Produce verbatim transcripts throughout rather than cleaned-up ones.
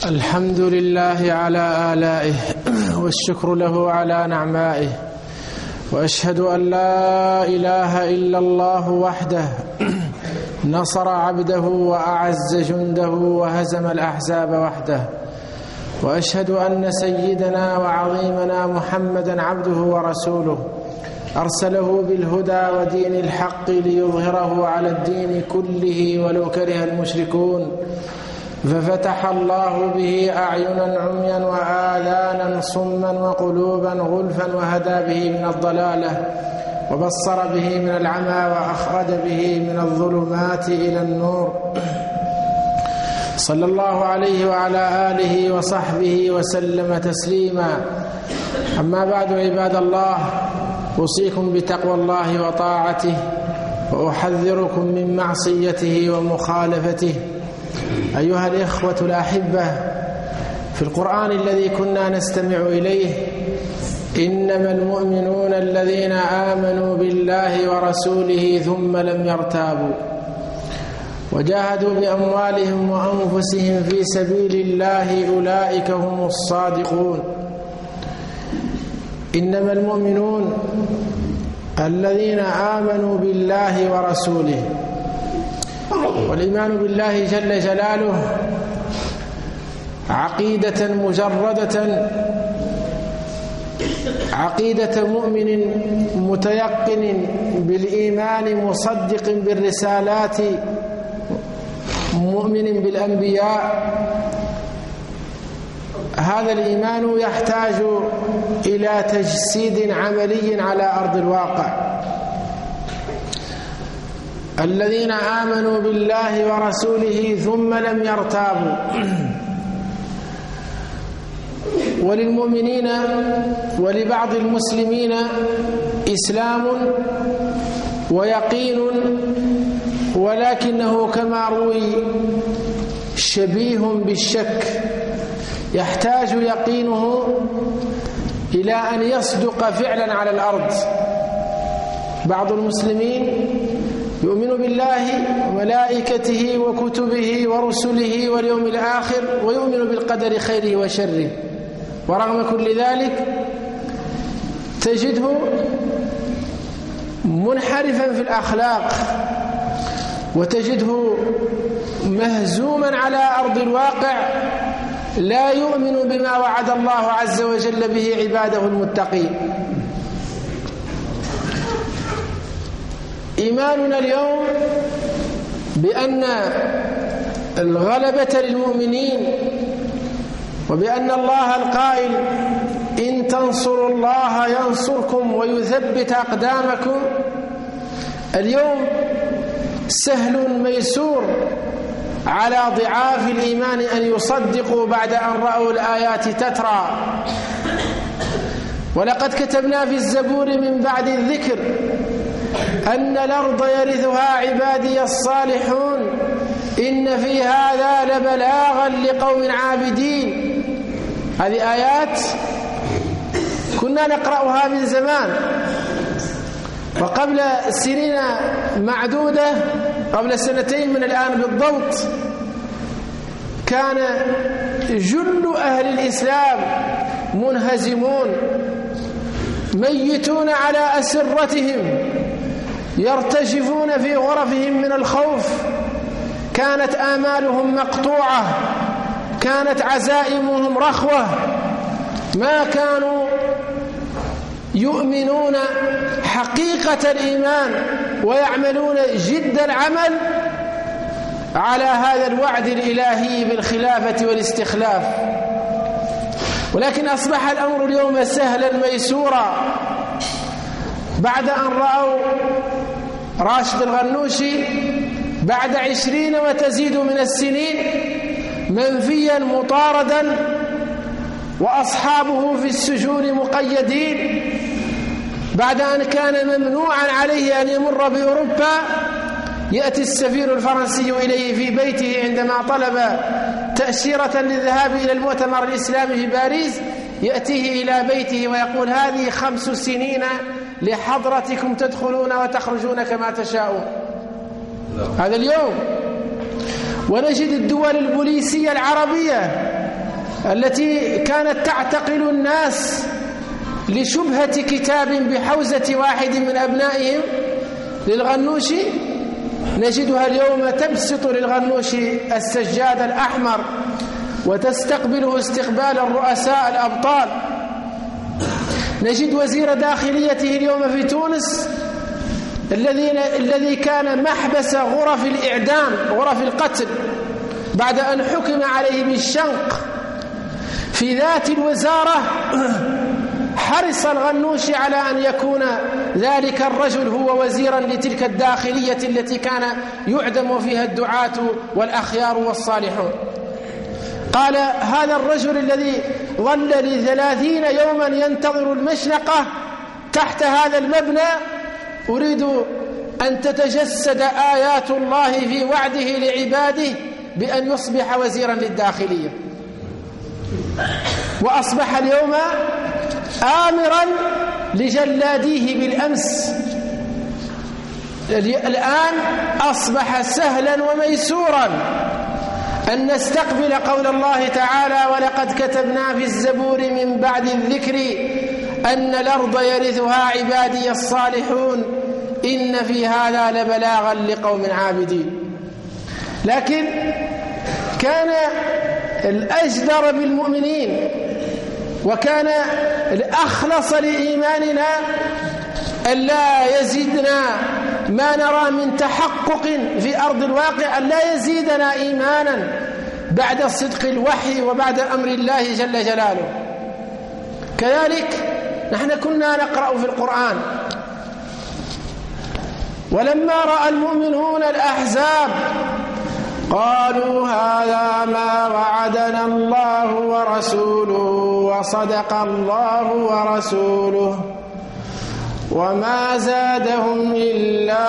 الحمد لله على آلائه والشكر له على نعمائه، وأشهد أن لا إله إلا الله وحده نصر عبده وأعز جنده وهزم الأحزاب وحده، وأشهد أن سيدنا وعظيمنا محمدا عبده ورسوله أرسله بالهدى ودين الحق ليظهره على الدين كله ولو كره المشركون، ففتح الله به أعينا عميا وآذانا صما وقلوبا غلفا، وهدى به من الضلالة وبصر به من العمى وأخرج به من الظلمات إلى النور. صلى الله عليه وعلى آله وصحبه وسلم تسليما. أما بعد، عباد الله، أوصيكم بتقوى الله وطاعته، وأحذركم من معصيته ومخالفته. أيها الإخوة الأحبة، في القرآن الذي كنا نستمع إليه: إنما المؤمنون الذين آمنوا بالله ورسوله ثم لم يرتابوا وجاهدوا بأموالهم وأنفسهم في سبيل الله أولئك هم الصادقون. إنما المؤمنون الذين آمنوا بالله ورسوله. والإيمان بالله جل جلاله عقيدة مجردة، عقيدة مؤمن متيقن بالإيمان مصدق بالرسالات مؤمن بالأنبياء. هذا الإيمان يحتاج إلى تجسيد عملي على أرض الواقع. الذين آمنوا بالله ورسوله ثم لم يرتابوا. وللمؤمنين ولبعض المسلمين إسلام ويقين، ولكنه كما روي شبيه بالشك، يحتاج يقينه إلى أن يصدق فعلا على الأرض. بعض المسلمين يؤمن بالله وملائكته وكتبه ورسله واليوم الآخر، ويؤمن بالقدر خيره وشره، ورغم كل ذلك تجده منحرفا في الأخلاق، وتجده مهزوما على أرض الواقع، لا يؤمن بما وعد الله عز وجل به عباده المتقين. إيماننا اليوم بأن الغلبة للمؤمنين، وبأن الله القائل: إن تنصروا الله ينصركم ويثبت أقدامكم، اليوم سهل ميسور على ضعاف الإيمان أن يصدقوا بعد أن رأوا الآيات تترى. ولقد كتبنا في الزبور من بعد الذكر أن الأرض يرثها عبادي الصالحون، إن في هذا لبلاغا لقوم عابدين. هذه آيات كنا نقرأها من زمان، وقبل سنين معدودة، قبل سنتين من الآن بالضبط، كان جل أهل الإسلام منهزمون ميتون على أسرتهم، يرتجفون في غرفهم من الخوف. كانت آمالهم مقطوعة، كانت عزائمهم رخوة، ما كانوا يؤمنون حقيقة الإيمان ويعملون جد العمل على هذا الوعد الإلهي بالخلافة والاستخلاف. ولكن أصبح الأمر اليوم سهلا ميسورا، بعد أن رأوا راشد الغنوشي بعد عشرين وتزيد من السنين منفيا مطاردا، وأصحابه في السجون مقيدين، بعد أن كان ممنوعا عليه أن يمر بأوروبا، يأتي السفير الفرنسي إليه في بيته عندما طلب تأشيرة للذهاب إلى المؤتمر الإسلامي في باريس، يأتيه إلى بيته ويقول: هذه خمس سنين لحضرتكم تدخلون وتخرجون كما تشاءون. هذا اليوم. ونجد الدول البوليسية العربية التي كانت تعتقل الناس لشبهة كتاب بحوزة واحد من أبنائهم للغنوشي، نجدها اليوم تبسط للغنوشي السجاد الأحمر وتستقبله استقبال الرؤساء الأبطال. نجد وزير داخليته اليوم في تونس الذي الذي كان محبس غرف الإعدام، غرف القتل، بعد أن حكم عليه بالشنق في ذات الوزارة. حرص الغنوشي على أن يكون ذلك الرجل هو وزيرا لتلك الداخلية التي كان يعدم فيها الدعاة والأخيار والصالحون. قال هذا الرجل الذي ظل لثلاثين يوما ينتظر المشنقة تحت هذا المبنى، أريد أن تتجسد آيات الله في وعده لعباده بأن يصبح وزيرا للداخلية. وأصبح اليوم آمرا لجلاديه بالأمس. الآن أصبح سهلا وميسورا أن نستقبل قول الله تعالى: ولقد كتبنا في الزبور من بعد الذكر أن الأرض يرثها عبادي الصالحون إن في هذا لبلاغا لقوم عابدين. لكن كان الأجدر بالمؤمنين وكان الأخلص لإيماننا ألا يزيدنا ما نرى من تحقق في أرض الواقع، ألا يزيدنا إيمانا بعد صدق الوحي وبعد أمر الله جل جلاله. كذلك نحن كنا نقرأ في القرآن: ولما رأى المؤمنون الأحزاب قالوا هذا ما وعدنا الله ورسوله وصدق الله ورسوله وما زادهم إلا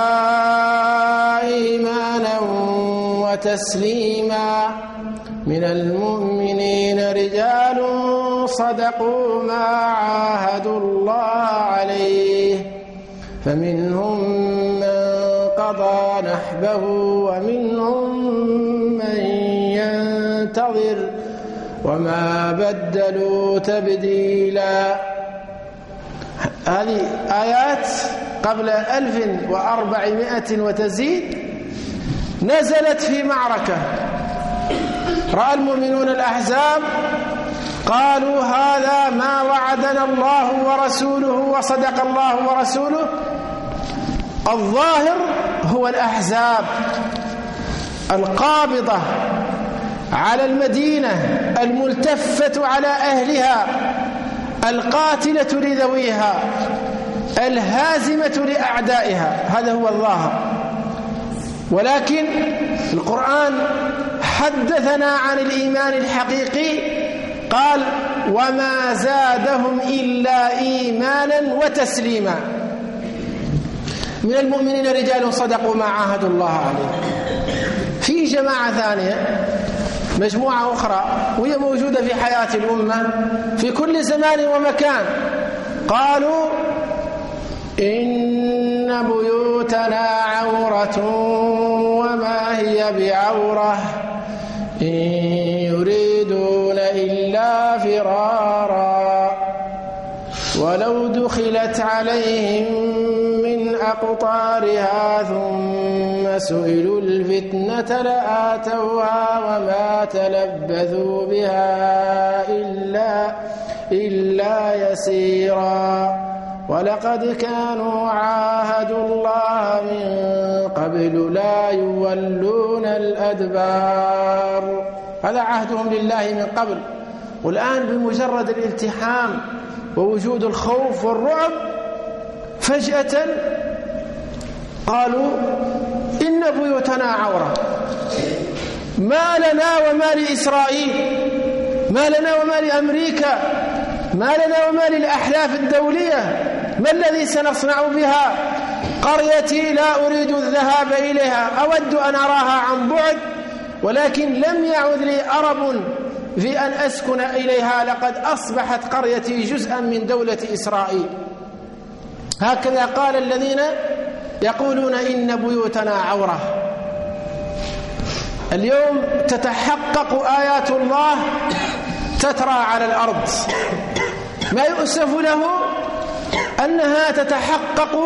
إيمانا وتسليما. من المؤمنين رجال صدقوا ما عاهدوا الله عليه فمنهم من قضى نحبه ومنهم من ينتظر وما بدلوا تبديلا. هذه آيات قبل ألف وأربعمائة وتزيد نزلت في معركة. رأى المؤمنون الأحزاب قالوا هذا ما وعدنا الله ورسوله وصدق الله ورسوله. الظاهر هو الأحزاب القابضة على المدينة الملتفة على أهلها القاتلة لذويها الهازمة لأعدائها، هذا هو الظاهر. ولكن القرآن حدثنا عن الإيمان الحقيقي، قال وما زادهم إلا إيمانا وتسليما. من المؤمنين رجال صدقوا ما عاهدوا الله عليه. في جماعة ثانية، مجموعة أخرى وهي موجودة في حياة الأمة في كل زمان ومكان، قالوا إن بيوتنا عورة وما هي بعورة إن يريدون إلا فرارا ولو دخلت عليهم من أقطارها ثم سئلوا الفتنة لآتوها وما تلبثوا بها إلا, إلا يسيرا ولقد كانوا عاهدوا الله من قبل لا يولون الأدبار. هذا عهدهم لله من قبل، والآن بمجرد الالتحام ووجود الخوف والرعب فجأة قالوا إن بيوتنا عورة. ما لنا وما لإسرائيل، ما لنا وما لأمريكا، ما لنا وما للأحلاف الدولية، ما الذي سنصنع بها؟ قريتي لا أريد الذهاب إليها، أود أن أراها عن بعد، ولكن لم يعد لي أرب في أن أسكن إليها، لقد أصبحت قريتي جزءا من دولة إسرائيل. هكذا قال الذين يقولون إن بيوتنا عورة. اليوم تتحقق آيات الله تترى على الأرض. ما يؤسف له أنها تتحقق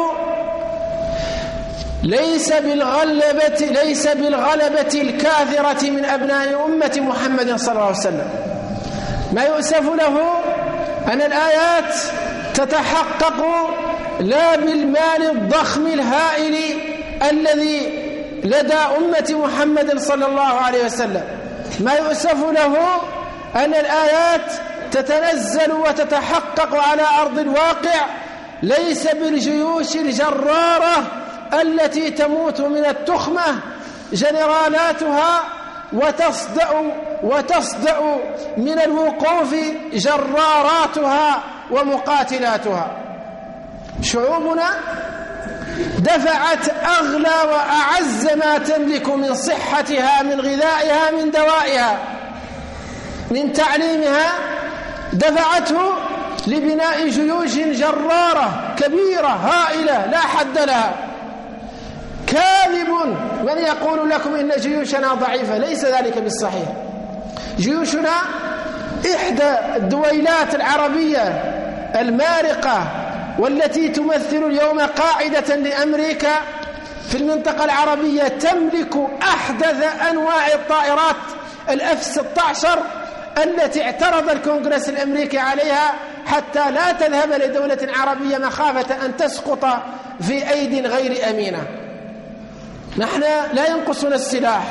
ليس بالغلبة ليس بالغلبة الكاثرة من أبناء أمة محمد صلى الله عليه وسلم. ما يؤسف له أن الآيات تتحقق لا بالمال الضخم الهائل الذي لدى أمة محمد صلى الله عليه وسلم. ما يؤسف له أن الآيات تتنزل وتتحقق على أرض الواقع ليس بالجيوش الجرارة التي تموت من التخمة جنرالاتها وتصدأ وتصدأ من الوقوف جراراتها ومقاتلاتها. شعوبنا دفعت أغلى وأعز ما تملك من صحتها، من غذائها، من دوائها، من تعليمها، دفعته لبناء جيوش جرارة كبيرة هائلة لا حد لها. كاذب من يقول لكم إن جيوشنا ضعيفة، ليس ذلك بالصحيح. جيوشنا إحدى الدويلات العربية المارقة والتي تمثل اليوم قاعدة لأمريكا في المنطقة العربية، تملك أحدث أنواع الطائرات الإف ستة عشر التي اعترض الكونغرس الأمريكي عليها حتى لا تذهب لدولة عربية مخافة أن تسقط في أيدي غير أمينة. نحن لا ينقصنا السلاح.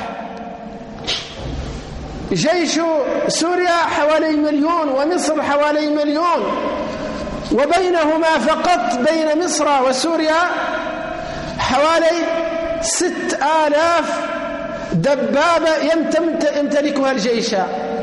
جيش سوريا حوالي مليون ومصر حوالي مليون، وبينهما فقط بين مصر وسوريا حوالي ست آلاف دبابة يمتلكها الجيش،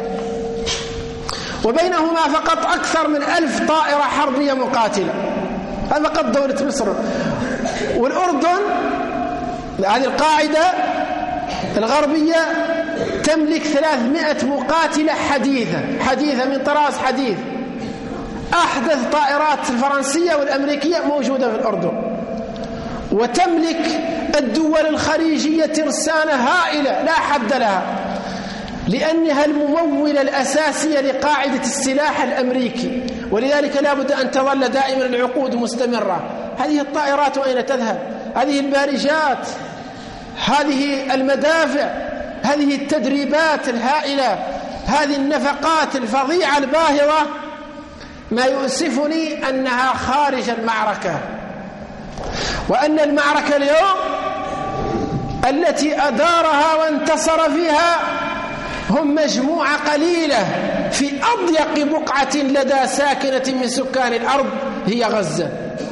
وبينهما فقط أكثر من ألف طائرة حربية مقاتلة. هذا فقط دولة مصر. والأردن هذه القاعدة الغربية تملك ثلاثمائة مقاتلة حديثة حديثة من طراز حديث. أحدث طائرات الفرنسية والأمريكية موجودة في الأردن. وتملك الدول الخليجية ترسانة هائلة لا حد لها، لأنها الممولة الأساسية لقاعدة السلاح الأمريكي، ولذلك لا بد أن تظل دائما العقود مستمرة. هذه الطائرات أين تذهب؟ هذه البارجات، هذه المدافع، هذه التدريبات الهائلة، هذه النفقات الفظيعة الباهظة. ما يؤسفني أنها خارج المعركة، وأن المعركة اليوم التي أدارها وانتصر فيها هم مجموعة قليلة في أضيق بقعة لدى ساكنة من سكان الأرض، هي غزة.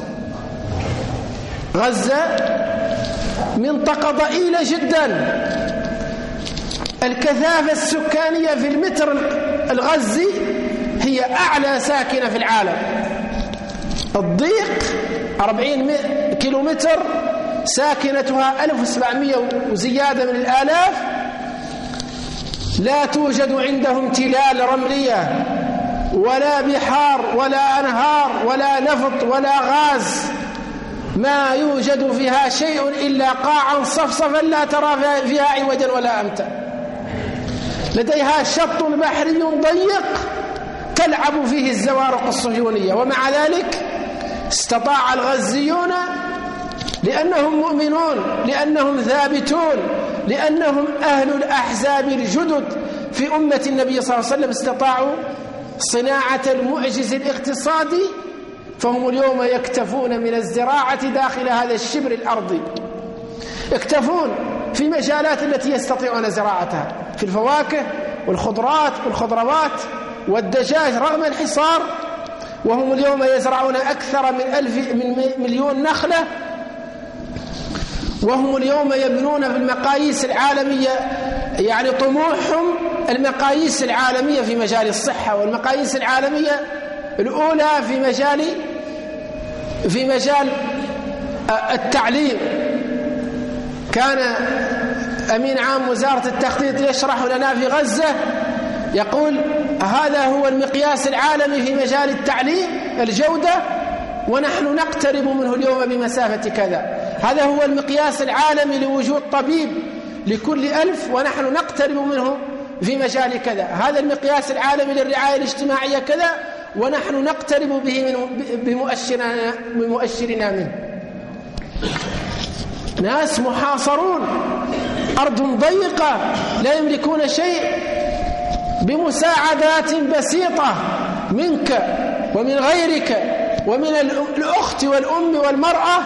غزة منطقة ضئيلة جدا، الكثافة السكانية في المتر الغزي هي أعلى ساكنة في العالم. الضيق أربعين كيلومتر، ساكنتها ألف وسبعمائة وزيادة من الآلاف. لا توجد عندهم تلال رملية ولا بحار ولا أنهار ولا نفط ولا غاز، ما يوجد فيها شيء إلا قاعا صفصفا لا ترى فيها عوجا ولا أمتا. لديها شط بحري ضيق تلعب فيه الزوارق الصهيونية، ومع ذلك استطاع الغزيون لأنهم مؤمنون، لأنهم ثابتون، لأنهم أهل الأحزاب الجدد في أمة النبي صلى الله عليه وسلم، استطاعوا صناعة المعجز الاقتصادي، فهم اليوم يكتفون من الزراعة داخل هذا الشبر الأرضي، يكتفون في مجالات التي يستطيعون زراعتها، في الفواكه والخضرات والخضروات والدجاج رغم الحصار. وهم اليوم يزرعون أكثر من ألف من مليون نخلة، وهم اليوم يبنون في المقاييس العالمية، يعني طموحهم المقاييس العالمية في مجال الصحة، والمقاييس العالمية الأولى في مجال في مجال التعليم. كان أمين عام وزارة التخطيط يشرح لنا في غزة، يقول هذا هو المقياس العالمي في مجال التعليم الجودة، ونحن نقترب منه اليوم بمسافة كذا. هذا هو المقياس العالمي لوجود طبيب لكل ألف، ونحن نقترب منه في مجال كذا، هذا المقياس العالمي للرعاية الاجتماعية كذا، ونحن نقترب به من بمؤشرنا, بمؤشرنا منه. ناس محاصرون، أرض ضيقة لا يملكون شيء، بمساعدات بسيطة منك ومن غيرك ومن الأخت والأم والمرأة،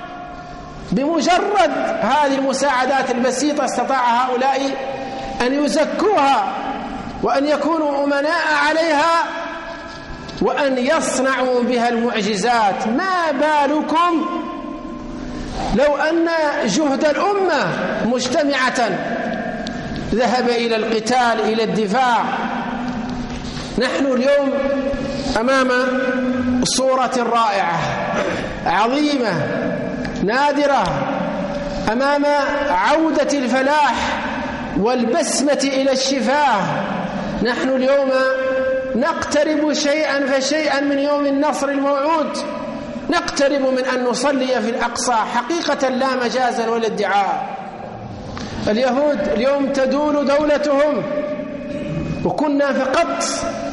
بمجرد هذه المساعدات البسيطة استطاع هؤلاء أن يزكوها وأن يكونوا أمناء عليها وأن يصنعوا بها المعجزات. ما بالكم لو أن جهد الأمة مجتمعة ذهب إلى القتال، إلى الدفاع. نحن اليوم أمام صورة رائعة عظيمة نادرة، أمام عودة الفلاح والبسمة إلى الشفاه. نحن اليوم نقترب شيئا فشيئا من يوم النصر الموعود، نقترب من أن نصلي في الأقصى حقيقة لا مجازا ولا ادعاء. اليهود اليوم تدول دولتهم، وكنا فقط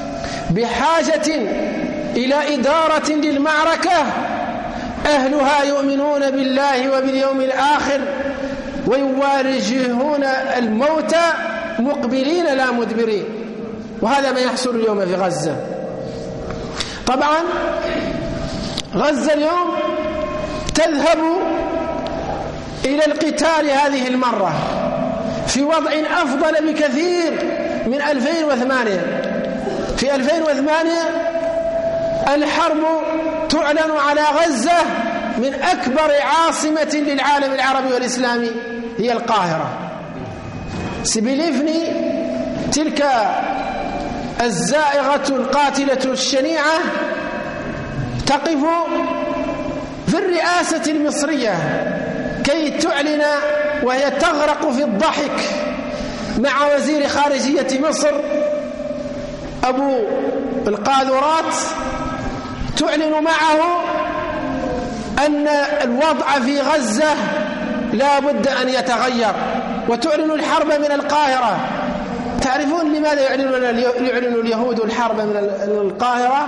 بحاجة إلى إدارة للمعركة أهلها يؤمنون بالله وباليوم الآخر ويواجهون الموت مقبلين لا مدبرين. وهذا ما يحصل اليوم في غزة. طبعا غزة اليوم تذهب إلى القتال هذه المرة في وضع أفضل بكثير من ألفين وثمانية. في ألفين وثمانية الحرب تعلن على غزة من أكبر عاصمة للعالم العربي والإسلامي هي القاهرة. سبيليفني تلك الزائغة القاتلة الشنيعة تقف في الرئاسة المصرية كي تعلن، وهي تغرق في الضحك مع وزير خارجية مصر أبو القاذورات، تعلن معه أن الوضع في غزة لا بد أن يتغير، وتعلن الحرب من القاهرة. تعرفون لماذا يعلن اليهود الحرب من القاهرة؟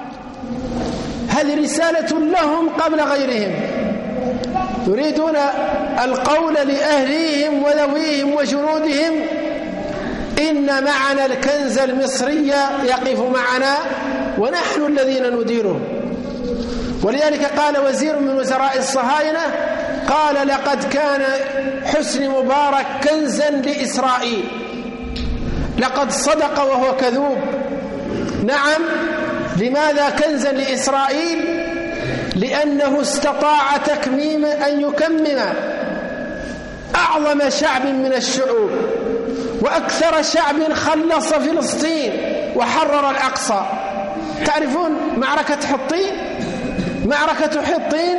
هذه رسالة لهم قبل غيرهم، يريدون القول لأهليهم وذويهم وجنودهم إن معنا الكنز المصري يقف معنا ونحن الذين نديره. ولذلك قال وزير من وزراء الصهاينة، قال لقد كان حسني مبارك كنزا لإسرائيل. لقد صدق وهو كذوب. نعم، لماذا كنزا لإسرائيل؟ لأنه استطاع تكميم أن يكمم أعظم شعب من الشعوب وأكثر شعب خلص فلسطين وحرر الأقصى. تعرفون معركة حطين؟ معركة حطين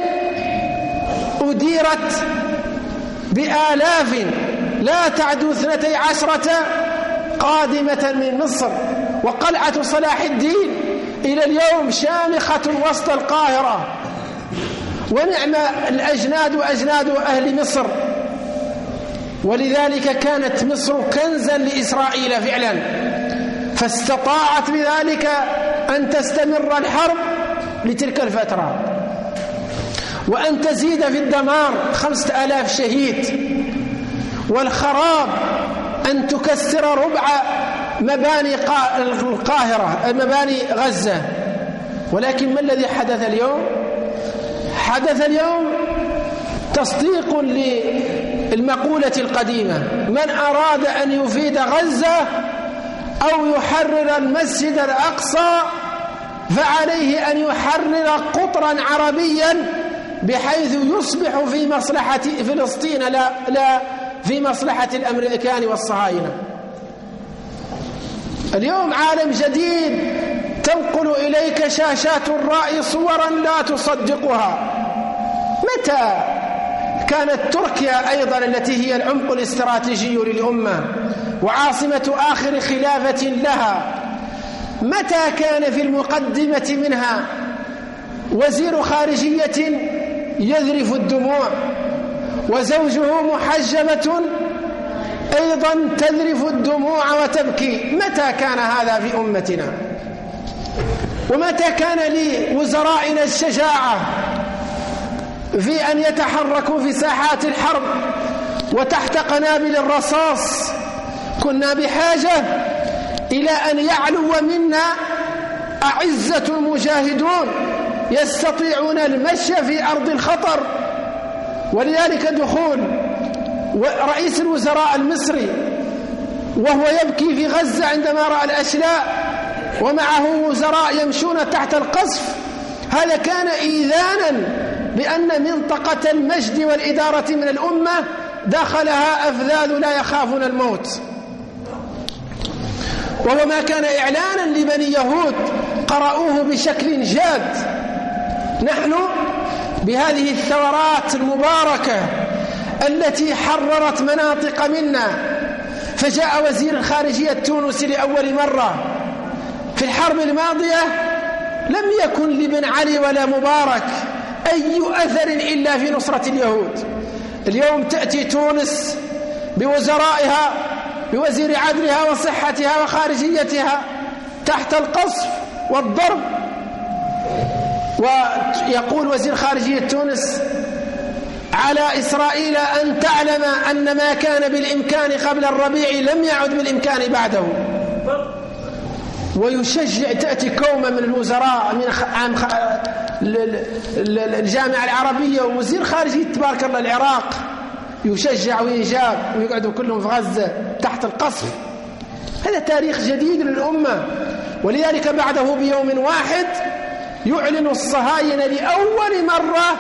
أديرت بآلاف لا تعدو اثنتي عشرة قادمة من مصر، وقلعة صلاح الدين إلى اليوم شامخة وسط القاهرة، ونعم الأجناد وأجناد أهل مصر. ولذلك كانت مصر كنزا لإسرائيل فعلا، فاستطاعت بذلك أن تستمر الحرب لتلك الفترة وأن تزيد في الدمار خمسة آلاف شهيد، والخراب أن تكسر ربع مباني القاهرة مباني غزة. ولكن ما الذي حدث اليوم؟ حدث اليوم تصديق للمقولة القديمة: من أراد أن يفيد غزة أو يحرر المسجد الأقصى فعليه أن يحرر قطرا عربيا بحيث يصبح في مصلحة فلسطين لا, لا في مصلحة الأمريكان والصهاينة. اليوم عالم جديد تنقل إليك شاشات الرأي صورا لا تصدقها. متى كانت تركيا أيضا التي هي العمق الاستراتيجي للأمة وعاصمة آخر خلافة لها، متى كان في المقدمة منها وزير خارجية يذرف الدموع وزوجه محجبة أيضا تذرف الدموع وتبكي. متى كان هذا في أمتنا؟ ومتى كان لوزرائنا الشجاعة في أن يتحركوا في ساحات الحرب وتحت قنابل الرصاص؟ كنا بحاجة إلى أن يعلو منا أعزة المجاهدون يستطيعون المشي في أرض الخطر. ولذلك دخول رئيس الوزراء المصري وهو يبكي في غزة عندما رأى الأشلاء ومعه وزراء يمشون تحت القصف، هذا كان إيذانا بأن منطقة المجد والإدارة من الأمة دخلها أفذاذ لا يخافون الموت. وهو ما كان إعلانا لبني يهود قرأوه بشكل جاد. نحن بهذه الثورات المباركة التي حررت مناطق منا، فجاء وزير الخارجية التونسي لأول مرة. في الحرب الماضية لم يكن لبن علي ولا مبارك أي أثر إلا في نصرة اليهود. اليوم تأتي تونس بوزرائها بوزير عدلها وصحتها وخارجيتها تحت القصف والضرب، ويقول وزير خارجية تونس على إسرائيل أن تعلم أن ما كان بالإمكان قبل الربيع لم يعد بالإمكان بعده. ويشجع، تأتي كومة من الوزراء من عن الجامعة العربية ووزير خارجية تبارك الله العراق يشجع ويجاب ويقعدوا كلهم في غزة تحت القصف. هذا تاريخ جديد للأمة. ولذلك بعده بيوم واحد يعلن الصهاينة لأول مرة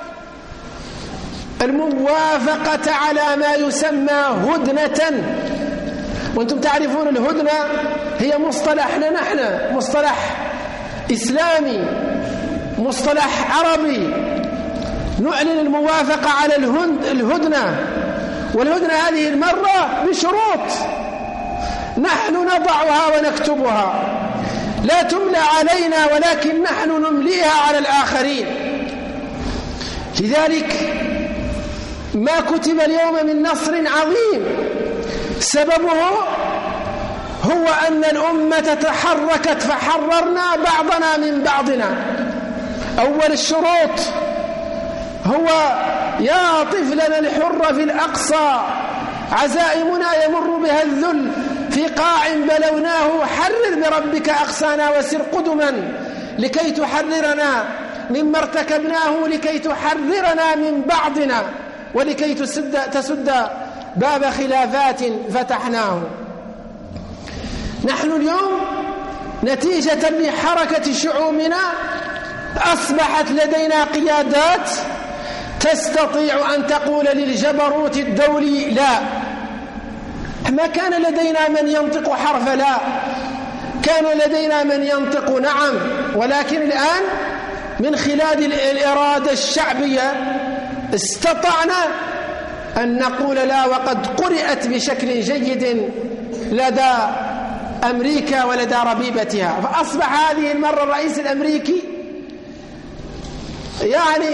الموافقة على ما يسمى هدنة. وأنتم تعرفون الهدنة هي مصطلحنا نحن، مصطلح إسلامي، مصطلح عربي. نعلن الموافقة على الهدنة، والهدنة هذه المرة بشروط نحن نضعها ونكتبها، لا تملى علينا ولكن نحن نمليها على الآخرين. لذلك ما كتب اليوم من نصر عظيم سببه هو أن الأمة تحركت فحررنا بعضنا من بعضنا. أول الشروط هو يا طفلنا الحر في الأقصى عزائمنا يمر بها الذل في قاع بلوناه، حرر بربك أقصانا وسر قدما لكي تحررنا مما ارتكبناه، لكي تحررنا من بعضنا ولكي تسد, تسد باب خلافات فتحناه. نحن اليوم نتيجة لحركة شعوبنا أصبحت لدينا قيادات تستطيع أن تقول للجبروت الدولي لا. ما كان لدينا من ينطق حرف لا، كان لدينا من ينطق نعم. ولكن الآن من خلال الإرادة الشعبية استطعنا أن نقول لا، وقد قرأت بشكل جيد لدى أمريكا ولدى ربيبتها. فأصبح هذه المرة الرئيس الأمريكي يعني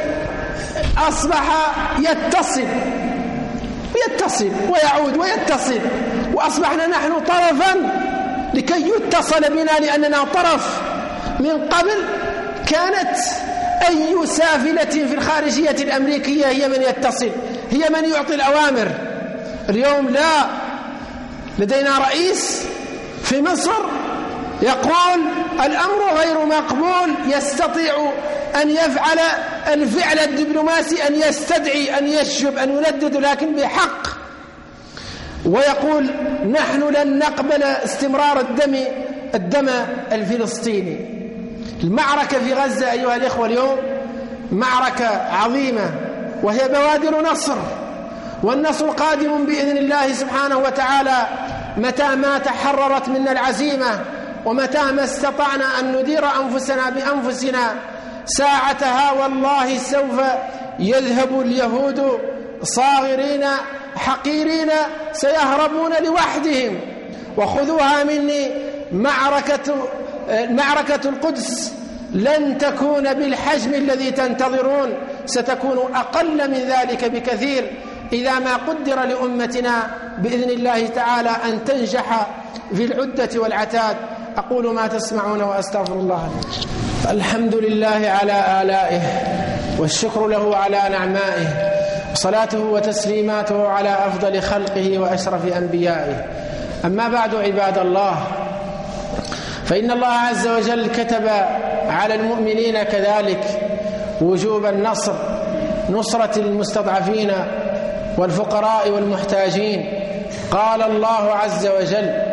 أصبح يتصل يتصل ويعود ويتصل، وأصبحنا نحن طرفا لكي يتصل بنا، لأننا طرف. من قبل كانت أي سافلة في الخارجية الأمريكية هي من يتصل، هي من يعطي الأوامر. اليوم لا، لدينا رئيس في مصر يقول الأمر غير مقبول، يستطيع أن يفعل الفعل الدبلوماسي، أن يستدعي، أن يشجب، أن يندد، لكن بحق. ويقول نحن لن نقبل استمرار الدم الدم الفلسطيني. المعركة في غزة أيها الإخوة اليوم معركة عظيمة، وهي بوادر نصر، والنصر قادم بإذن الله سبحانه وتعالى متى ما تحررت منا العزيمة، ومتى ما استطعنا أن ندير أنفسنا بأنفسنا. ساعتها والله سوف يذهب اليهود صاغرين حقيرين، سيهربون لوحدهم. وخذوها مني، معركة معركة القدس لن تكون بالحجم الذي تنتظرون، ستكون أقل من ذلك بكثير، إذا ما قدر لأمتنا بإذن الله تعالى أن تنجح في العدة والعتاد. أقول ما تسمعون وأستغفر الله. الحمد لله على آلائه والشكر له على نعمائه، صلاته وتسليماته على أفضل خلقه وأشرف أنبيائه. أما بعد عباد الله، فإن الله عز وجل كتب على المؤمنين كذلك وجوب النصر، نصرة المستضعفين والفقراء والمحتاجين. قال الله عز وجل: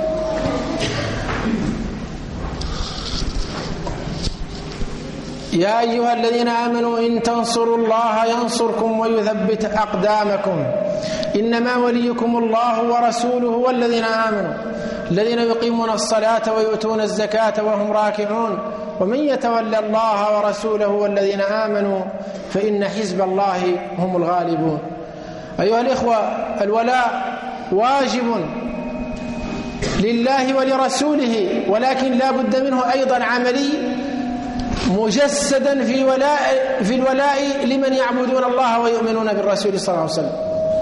يا أيها الذين آمنوا إن تنصروا الله ينصركم ويثبت أقدامكم، إنما وليكم الله ورسوله والذين آمنوا الذين يقيمون الصلاة ويؤتون الزكاة وهم راكعون، ومن يتولى الله ورسوله والذين آمنوا فإن حزب الله هم الغالبون. أيها الإخوة، الولاء واجب لله ولرسوله، ولكن لا بد منه أيضا عملي مجسدا في ولاء في الولاء لمن يعبدون الله ويؤمنون بالرسول صلى الله عليه وسلم.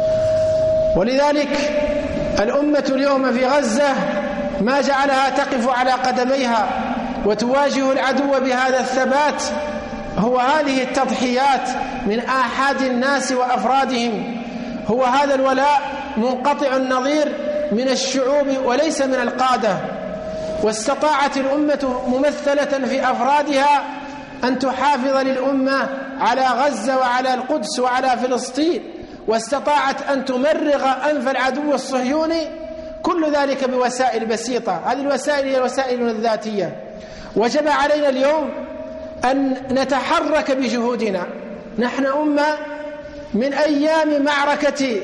ولذلك الأمة اليوم في غزة ما جعلها تقف على قدميها وتواجه العدو بهذا الثبات هو هذه التضحيات من آحاد الناس وأفرادهم، هو هذا الولاء منقطع النظير من الشعوب وليس من القادة. واستطاعت الأمة ممثلة في أفرادها أن تحافظ للأمة على غزة وعلى القدس وعلى فلسطين، واستطاعت أن تمرغ أنف العدو الصهيوني، كل ذلك بوسائل بسيطة. هذه الوسائل هي الوسائل الذاتية. وجب علينا اليوم أن نتحرك بجهودنا. نحن أمة من أيام معركة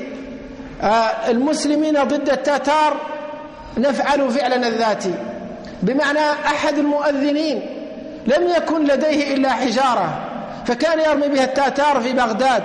المسلمين ضد التتار نفعل فعلنا الذاتي، بمعنى أحد المؤذنين لم يكن لديه إلا حجارة فكان يرمي بها التتار في بغداد،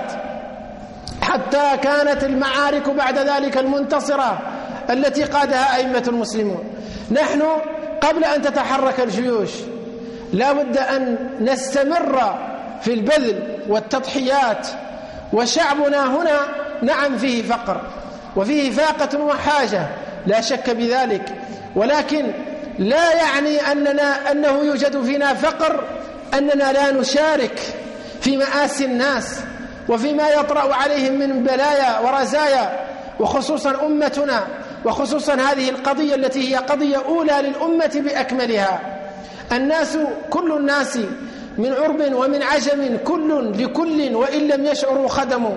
حتى كانت المعارك بعد ذلك المنتصرة التي قادها أئمة المسلمون. نحن قبل أن تتحرك الجيوش لا بد أن نستمر في البذل والتضحيات، وشعبنا هنا نعم فيه فقر وفيه فاقة وحاجة لا شك بذلك، ولكن لا يعني أننا أنه يوجد فينا فقر أننا لا نشارك في مآسي الناس وفيما يطرأ عليهم من بلايا ورزايا، وخصوصا أمتنا، وخصوصا هذه القضية التي هي قضية أولى للأمة بأكملها. الناس كل الناس من عرب ومن عجم كل لكل وإن لم يشعروا خدموا.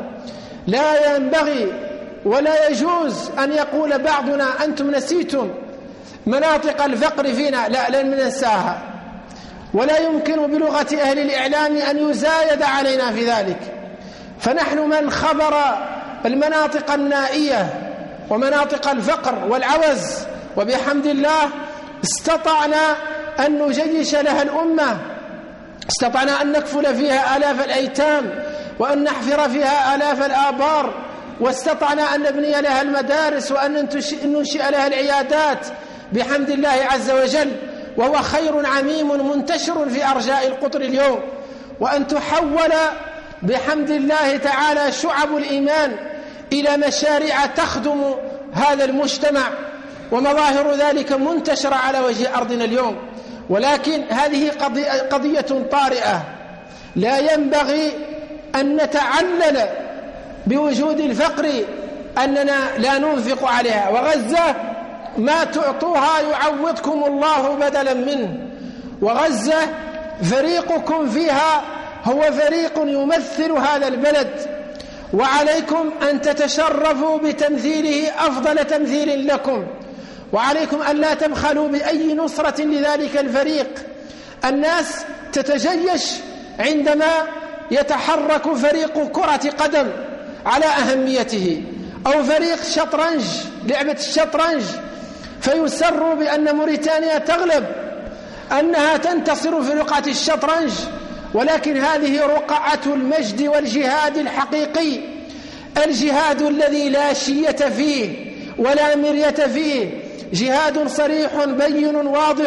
لا ينبغي ولا يجوز أن يقول بعضنا أنتم نسيتم مناطق الفقر فينا، لا لن ننساها، ولا يمكن بلغة أهل الإعلام أن يزايد علينا في ذلك. فنحن من خبر المناطق النائية ومناطق الفقر والعوز، وبحمد الله استطعنا أن نجيش لها الأمة، استطعنا أن نكفل فيها آلاف الأيتام وأن نحفر فيها آلاف الآبار، واستطعنا أن نبني لها المدارس وأن ننشئ لها العيادات بحمد الله عز وجل، وهو خير عميم منتشر في أرجاء القطر اليوم، وأن تحول بحمد الله تعالى شعب الإيمان إلى مشاريع تخدم هذا المجتمع، ومظاهر ذلك منتشرة على وجه أرضنا اليوم. ولكن هذه قضية طارئة، لا ينبغي أن نتعلل بوجود الفقر أننا لا ننفق عليها، وغزة ما تعطوها يعوضكم الله بدلا منه، وغزة فريقكم فيها هو فريق يمثل هذا البلد، وعليكم أن تتشرفوا بتمثيله أفضل تمثيل لكم، وعليكم أن لا تبخلوا بأي نصرة لذلك الفريق. الناس تتجيش عندما يتحرك فريق كرة قدم على أهميته، أو فريق شطرنج لعبة الشطرنج، فيسر بأن موريتانيا تغلب، أنها تنتصر في رقعة الشطرنج، ولكن هذه رقعة المجد والجهاد الحقيقي، الجهاد الذي لا شية فيه ولا مرية فيه، جهاد صريح بين واضح.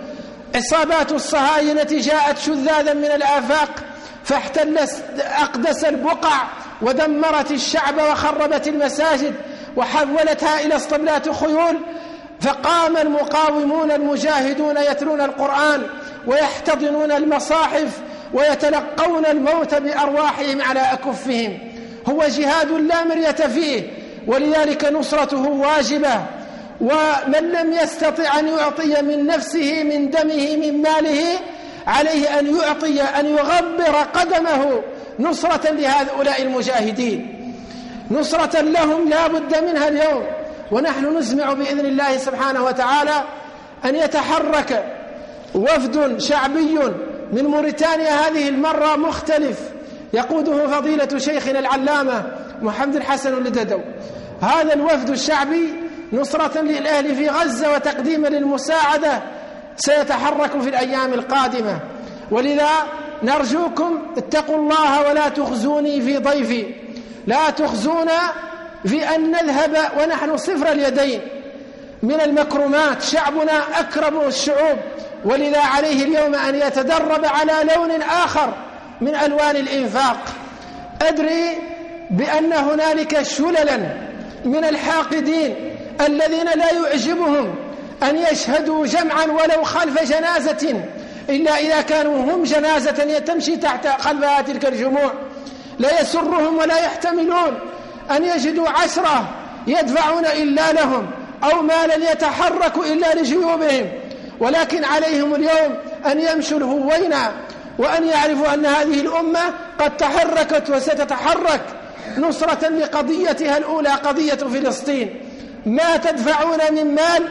عصابات الصهاينة جاءت شذاذا من الآفاق فاحتلت أقدس البقع ودمرت الشعب وخربت المساجد وحولتها إلى اسطبلات خيول، فقام المقاومون المجاهدون يتلون القرآن ويحتضنون المصاحف ويتلقون الموت بأرواحهم على أكفهم. هو جهاد لا مرية فيه، ولذلك نصرته واجبة. ومن لم يستطع أن يعطي من نفسه من دمه من ماله عليه أن يعطي أن يغبر قدمه نصرة لهؤلاء المجاهدين، نصرة لهم لا بد منها اليوم. ونحن نسمع بإذن الله سبحانه وتعالى أن يتحرك وفد شعبي من موريتانيا هذه المرة مختلف، يقوده فضيلة شيخنا العلامة محمد الحسن الددو. هذا الوفد الشعبي نصرة للأهل في غزة وتقديما للمساعدة سيتحرك في الأيام القادمة. ولذا نرجوكم اتقوا الله ولا تخزوني في ضيفي، لا تخزونا في أن نذهب ونحن صفر اليدين من المكرمات. شعبنا أكرم الشعوب، ولذا عليه اليوم أن يتدرب على لون آخر من ألوان الإنفاق. أدري بأن هنالك شللا من الحاقدين الذين لا يعجبهم أن يشهدوا جمعا ولو خلف جنازة، إلا إذا كانوا هم جنازة تمشي تحت خلفها تلك الجموع. لا يسرهم ولا يحتملون أن يجدوا عشرة يدفعون إلا لهم أو مالا يتحرك إلا لجيوبهم، ولكن عليهم اليوم أن يمشوا الهوينا وأن يعرفوا أن هذه الأمة قد تحركت وستتحرك نصرة لقضيتها الأولى، قضية فلسطين. ما تدفعون من مال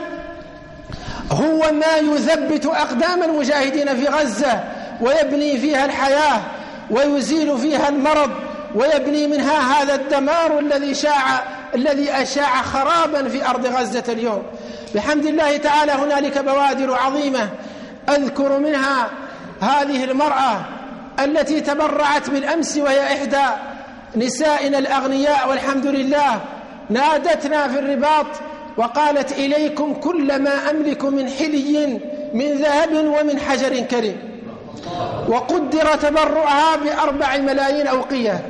هو ما يثبت أقدام المجاهدين في غزة ويبني فيها الحياة ويزيل فيها المرض ويبني منها هذا الدمار الذي شاع الذي أشاع خرابا في أرض غزة اليوم. بحمد الله تعالى هنالك بوادر عظيمة، أذكر منها هذه المرأة التي تبرعت بالأمس وهي إحدى نسائنا الأغنياء والحمد لله، نادتنا في الرباط وقالت إليكم كل ما أملك من حلي من ذهب ومن حجر كريم، وقدر تبرعها بأربع ملايين أوقية.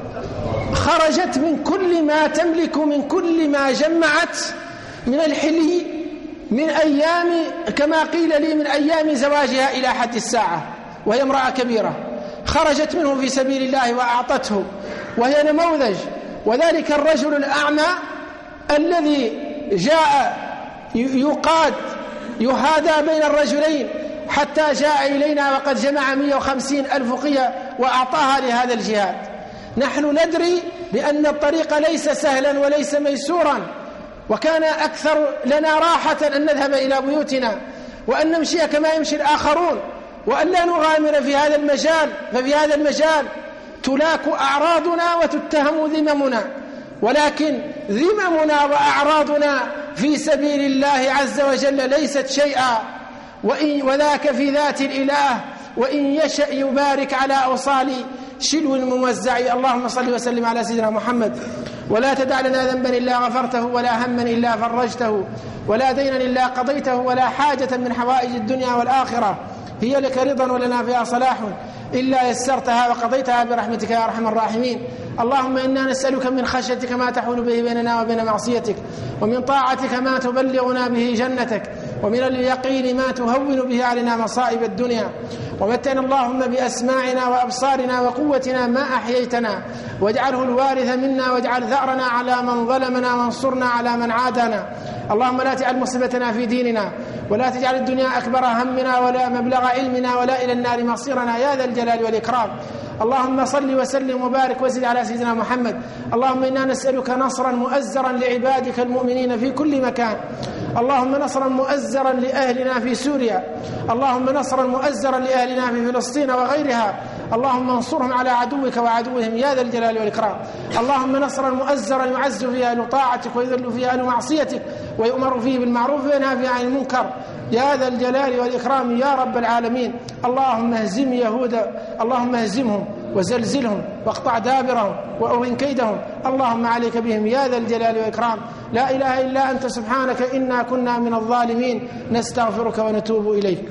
خرجت من كل ما تملك من كل ما جمعت من الحلي من أيام كما قيل لي من أيام زواجها إلى حد الساعة، وهي امرأة كبيرة خرجت منه في سبيل الله وأعطته، وهي نموذج. وذلك الرجل الأعمى الذي جاء يقاد يهادى بين الرجلين حتى جاء إلينا وقد جمع مئة وخمسين ألف أوقية وأعطاها لهذا الجهاد. نحن ندري بأن الطريق ليس سهلا وليس ميسورا، وكان أكثر لنا راحة أن نذهب إلى بيوتنا وأن نمشي كما يمشي الآخرون وأن لا نغامر في هذا المجال، ففي هذا المجال تلاك أعراضنا وتتهم ذممنا، ولكن ذممنا وأعراضنا في سبيل الله عز وجل ليست شيئا، وذاك في ذات الإله وإن يشأ يبارك على أوصال شلو الموزع. اللهم صل وسلم على سيدنا محمد. ولا تدع لنا ذنبا إلا غفرته ولا هما إلا فرجته ولا دينا إلا قضيته ولا حاجة من حوائج الدنيا والآخرة هي لك رضا ولنا فيها صلاح إلا يسرتها وقضيتها برحمتك يا أرحم الراحمين. اللهم إنا نسألك من خشيتك ما تحول به بيننا وبين معصيتك، ومن طاعتك ما تبلغنا به جنتك، ومن اليقين ما تهون به علينا مصائب الدنيا. ومتعنا اللهم بأسماعنا وأبصارنا وقوتنا ما أحييتنا، واجعله الوارث منا، واجعل ثأرنا على من ظلمنا، وانصرنا على من عادانا. اللهم لا تجعل مصيبتنا في ديننا، ولا تجعل الدنيا أكبر همنا ولا مبلغ علمنا ولا إلى النار مصيرنا يا ذا الجلال والإكرام. اللهم صل وسلم وبارك وزد على سيدنا محمد. اللهم إنا نسألك نصرا مؤزرا لعبادك المؤمنين في كل مكان. اللهم نصرا مؤزرا لأهلنا في سوريا، اللهم نصرا مؤزرا لأهلنا في فلسطين وغيرها. اللهم انصرهم على عدوك وعدوهم يا ذا الجلال والإكرام. اللهم نصرا مؤزرا يعز فيه أهل طاعتك ويذل فيه أهل معصيتك، ويؤمر فيه بالمعروف وينهى عن المنكر يا ذا الجلال والإكرام يا رب العالمين. اللهم اهزم يهود، اللهم اهزمهم وزلزلهم واقطع دابرهم وأوهن كيدهم. اللهم عليك بهم يا ذا الجلال والإكرام. لا إله إلا أنت سبحانك إنا كنا من الظالمين، نستغفرك ونتوب إليك.